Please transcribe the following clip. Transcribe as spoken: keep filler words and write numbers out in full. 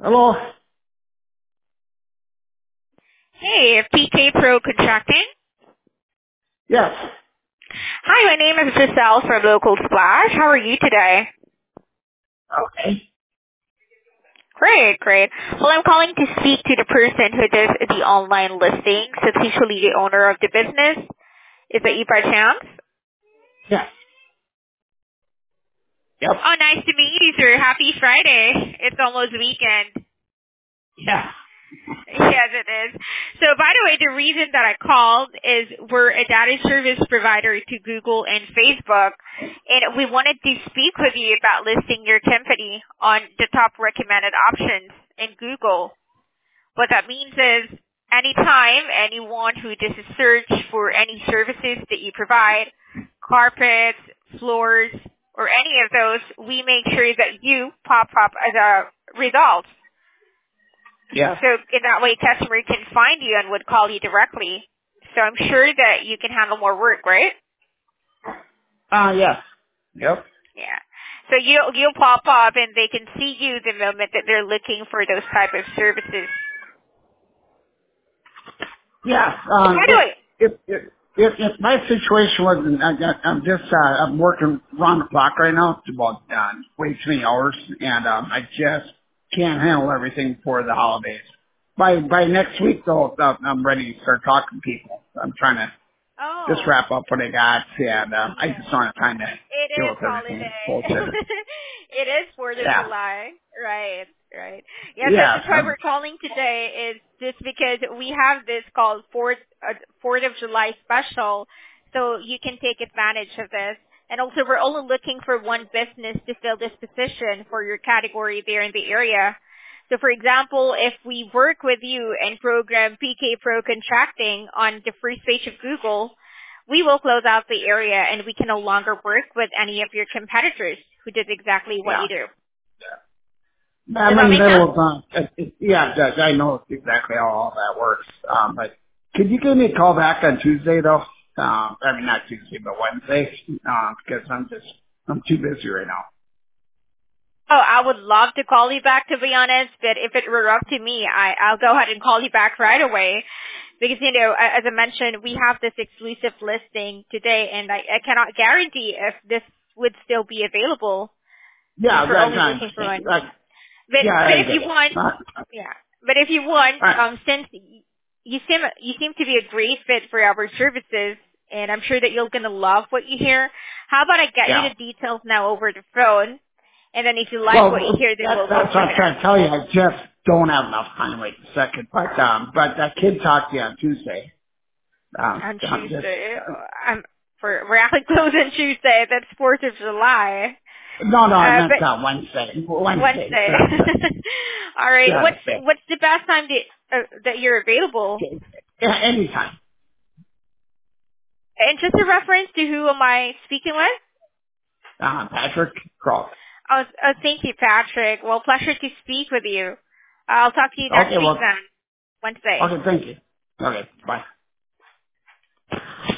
Hello? Hey, P K Pro Contracting. Yes. Hi, my name is Giselle from Local Splash. How are you today? Okay. Great, great. Well, I'm calling to speak to the person who does the online listings. It's usually the owner of the business. Is it you by chance? Yes. Yep. Oh, nice to meet you, sir. Happy Friday. It's almost weekend. Yeah. Yes, it is. So, by the way, the reason that I called is we're a data service provider to Google and Facebook, and we wanted to speak with you about listing your company on the top recommended options in Google. What that means is anytime anyone who does a search for any services that you provide, carpets, floors, or any of those, we make sure that you pop up as a result. Yeah. So in that way, customer can find you and would call you directly. So I'm sure that you can handle more work, right? Uh, yes. Yep. Yeah. So you'll, you'll pop up and they can see you the moment that they're looking for those type of services. Yeah. Um, By the if, way, if, if, if, if my situation wasn't, I, I- I'm just, uh, I'm working round the clock right now. It's about, uh, way too many hours and, um, I just can't handle everything for the holidays. By, by next week though, uh, I'm ready to start talking to people. I'm trying to just oh, wrap up what I got and, um, I yeah. just don't have time to It deal is with everything. holiday. Bullshit. It is fourth of Yeah. July. Right, right. Yeah, so Yeah. that's why Um, we're calling today is just because we have this called fourth, uh, fourth of July special, so you can take advantage of this. And also we're only looking for one business to fill this position for your category there in the area. So for example, if we work with you and program P K Pro Contracting on the first page of Google, we will close out the area and we can no longer work with any of your competitors who did exactly what yeah. you do. Does I'm that in the make sense? middle of, uh, it- it- yeah, it does. I know exactly how all that works. Um, but could you give me a call back on Tuesday though? Um, I mean, not Tuesday, but Wednesday, um, because I'm just, I'm too busy right now. Oh, I would love to call you back, to be honest, but if it were up to me, I, I'll go ahead and call you back right away. Because, you know, a- as I mentioned, we have this exclusive listing today, and I, I cannot guarantee if this would still be available since Yeah, we're that's, only I looking for understand. one. Like, But yeah, but I if get you it. want, Uh, yeah. But if you want, all right. um, since you seem you seem to be a great fit for our services, and I'm sure that you're gonna love what you hear. How about I get you Yeah. the details now over the phone, and then if you like what you Well, hear, then that's, we'll go that's what from I'm there. trying to tell you. I just don't have enough time right this second. But, um, but that kid talked to you on Tuesday. Um, On I'm just, Tuesday, uh, I'm we're we're actually closing Tuesday. That's Fourth of July. no, no, I Uh, meant but uh, Wednesday. Wednesday. Wednesday. Sorry. All right. Yeah, What's Wednesday. what's the best time to, uh, that you're available? Okay. Yeah, anytime. And just a reference to who am I speaking with? Uh, Patrick Cross. Oh, oh, thank you, Patrick. Well, pleasure to speak with you. I'll talk to you next Okay, week well, then, Wednesday. okay, thank you. Okay, bye.